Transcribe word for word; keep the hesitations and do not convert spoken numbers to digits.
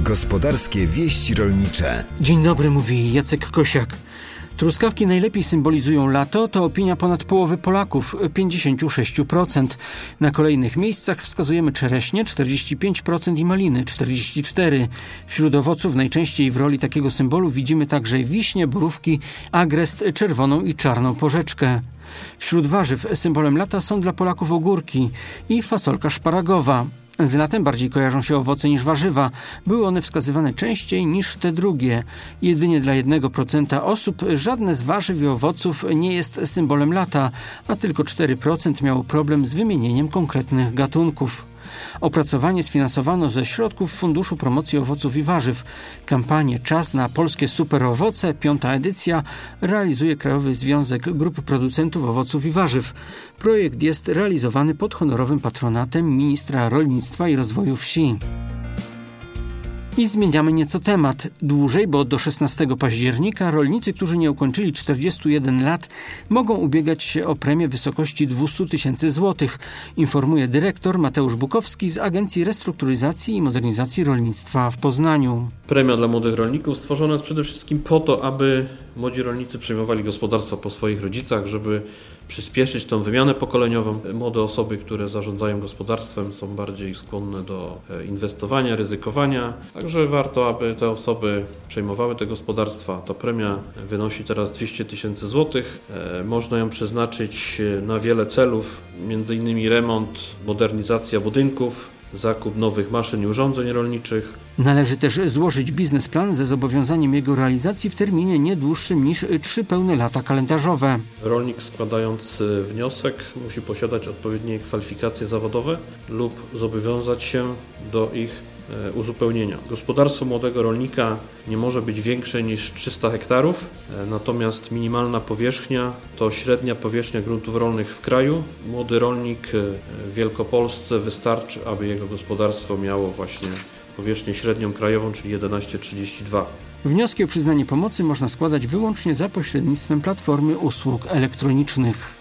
Gospodarskie wieści rolnicze. Dzień dobry, mówi Jacek Kosiak. Truskawki najlepiej symbolizują lato, to opinia ponad połowy Polaków, pięćdziesiąt sześć procent. Na kolejnych miejscach wskazujemy czereśnie, czterdzieści pięć procent i maliny, czterdzieści cztery procent. Wśród owoców najczęściej w roli takiego symbolu widzimy także wiśnie, borówki, agrest, czerwoną i czarną porzeczkę. Wśród warzyw symbolem lata są dla Polaków ogórki i fasolka szparagowa. Z latem bardziej kojarzą się owoce niż warzywa. Były one wskazywane częściej niż te drugie. Jedynie dla jednego procenta osób żadne z warzyw i owoców nie jest symbolem lata, a tylko cztery procent miało problem z wymienieniem konkretnych gatunków. Opracowanie sfinansowano ze środków Funduszu Promocji Owoców i Warzyw. Kampanię Czas na polskie superowoce, piąta edycja, realizuje Krajowy Związek Grup Producentów Owoców i Warzyw. Projekt jest realizowany pod honorowym patronatem ministra rolnictwa i rozwoju wsi. I zmieniamy nieco temat. Dłużej, bo do szesnastego października rolnicy, którzy nie ukończyli czterdziestu jeden lat, mogą ubiegać się o premię w wysokości dwieście tysięcy złotych, informuje dyrektor Mateusz Bukowski z Agencji Restrukturyzacji i Modernizacji Rolnictwa w Poznaniu. Premia dla młodych rolników stworzona jest przede wszystkim po to, aby młodzi rolnicy przejmowali gospodarstwa po swoich rodzicach, żeby przyspieszyć tą wymianę pokoleniową. Młode osoby, które zarządzają gospodarstwem, są bardziej skłonne do inwestowania, ryzykowania. Także warto, aby te osoby przejmowały te gospodarstwa. Ta premia wynosi teraz dwieście tysięcy złotych. Można ją przeznaczyć na wiele celów, między innymi remont, modernizacja budynków, zakup nowych maszyn i urządzeń rolniczych. Należy też złożyć biznesplan ze zobowiązaniem jego realizacji w terminie nie dłuższym niż trzy pełne lata kalendarzowe. Rolnik składając wniosek musi posiadać odpowiednie kwalifikacje zawodowe lub zobowiązać się do ich uzupełnienia. Gospodarstwo młodego rolnika nie może być większe niż trzysta hektarów, natomiast minimalna powierzchnia to średnia powierzchnia gruntów rolnych w kraju. Młody rolnik w Wielkopolsce wystarczy, aby jego gospodarstwo miało właśnie powierzchnię średnią krajową, czyli jedenaście przecinek trzydzieści dwa. Wnioski o przyznanie pomocy można składać wyłącznie za pośrednictwem platformy usług elektronicznych.